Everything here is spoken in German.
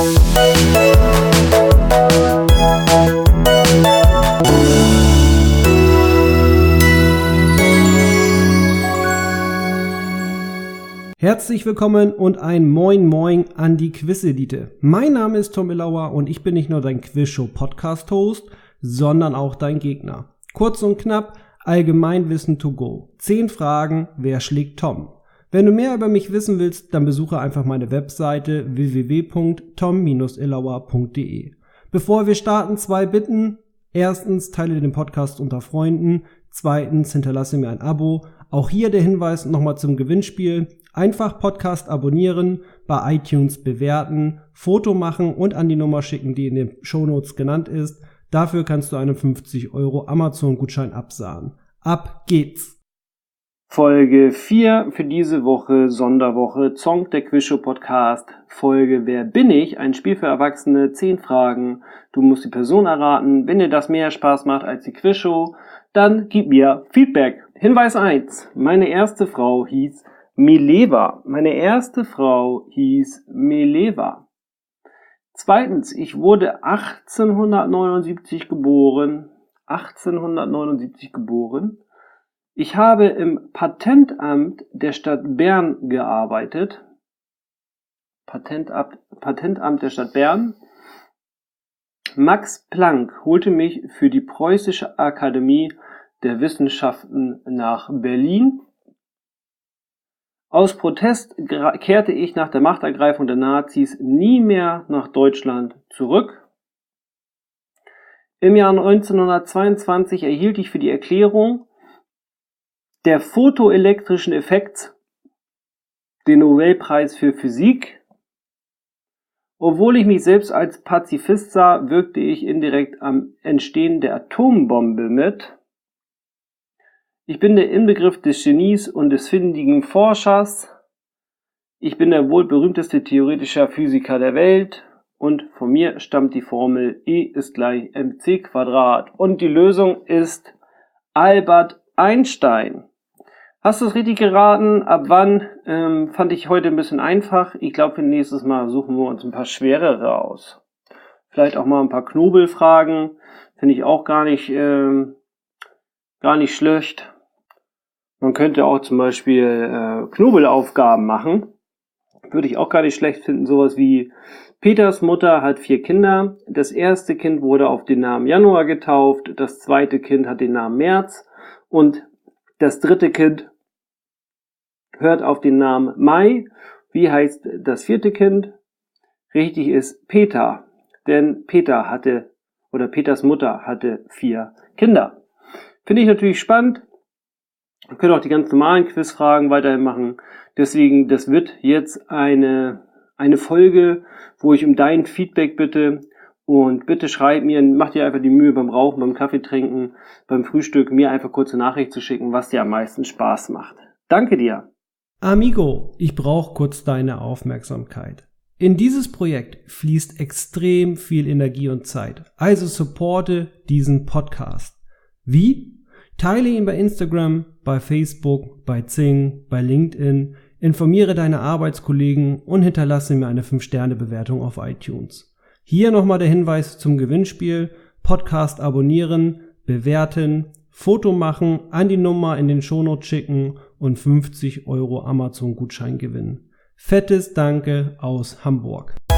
Herzlich willkommen und ein Moin Moin an die Quiz-Elite. Mein Name ist Tom Illauer und ich bin nicht nur dein Quiz-Show-Podcast-Host, sondern auch dein Gegner. Kurz und knapp, Allgemeinwissen to go. 10 Fragen, wer schlägt Tom? Wenn du mehr über mich wissen willst, dann besuche einfach meine Webseite www.tom-illauer.de. Bevor wir starten, 2 Bitten. Erstens, teile den Podcast unter Freunden. Zweitens, hinterlasse mir ein Abo. Auch hier der Hinweis nochmal zum Gewinnspiel. Einfach Podcast abonnieren, bei iTunes bewerten, Foto machen und an die Nummer schicken, die in den Shownotes genannt ist. Dafür kannst du einen 50 € Amazon-Gutschein absahen. Ab geht's! Folge 4 für diese Woche, Sonderwoche, Zonk, der Quizshow-Podcast. Folge Wer bin ich? Ein Spiel für Erwachsene, 10 Fragen. Du musst die Person erraten. Wenn dir das mehr Spaß macht als die Quizshow, dann gib mir Feedback. Hinweis 1. Meine erste Frau hieß Mileva. Zweitens, ich wurde 1879 geboren. Ich habe im Patentamt der Stadt Bern gearbeitet. Patentamt der Stadt Bern. Max Planck holte mich für die Preußische Akademie der Wissenschaften nach Berlin. Aus Protest kehrte ich nach der Machtergreifung der Nazis nie mehr nach Deutschland zurück. Im Jahr 1922 erhielt ich für die Erklärung der photoelektrischen Effekts den Nobelpreis für Physik. Obwohl ich mich selbst als Pazifist sah, wirkte ich indirekt am Entstehen der Atombombe mit. Ich bin der Inbegriff des Genies und des findigen Forschers. Ich bin der wohl berühmteste theoretische Physiker der Welt. Und von mir stammt die Formel E = mc². Und die Lösung ist Albert Einstein. Hast du es richtig geraten? Ab wann? Fand ich heute ein bisschen einfach. Ich glaube, für nächstes Mal suchen wir uns ein paar schwerere aus. Vielleicht auch mal ein paar Knobelfragen. Finde ich auch gar nicht schlecht. Man könnte auch zum Beispiel Knobelaufgaben machen. Würde ich auch gar nicht schlecht finden. Sowas wie: Peters Mutter hat 4 Kinder. Das erste Kind wurde auf den Namen Januar getauft. Das zweite Kind hat den Namen März. Und das dritte Kind hört auf den Namen Mai. Wie heißt das vierte Kind? Richtig ist Peter. Denn Peters Mutter hatte 4 Kinder. Finde ich natürlich spannend. Wir können auch die ganz normalen Quizfragen weiterhin machen. Deswegen, das wird jetzt eine Folge, wo ich um dein Feedback bitte. Und bitte schreib mir, mach dir einfach die Mühe beim Rauchen, beim Kaffee trinken, beim Frühstück, mir einfach kurze Nachricht zu schicken, was dir am meisten Spaß macht. Danke dir. Amigo, ich brauche kurz deine Aufmerksamkeit. In dieses Projekt fließt extrem viel Energie und Zeit. Also supporte diesen Podcast. Wie? Teile ihn bei Instagram, bei Facebook, bei Xing, bei LinkedIn, informiere deine Arbeitskollegen und hinterlasse mir eine 5-Sterne-Bewertung auf iTunes. Hier nochmal der Hinweis zum Gewinnspiel: Podcast abonnieren, bewerten, Foto machen, an die Nummer in den Shownotes schicken und 50 € Amazon-Gutschein gewinnen. Fettes Danke aus Hamburg.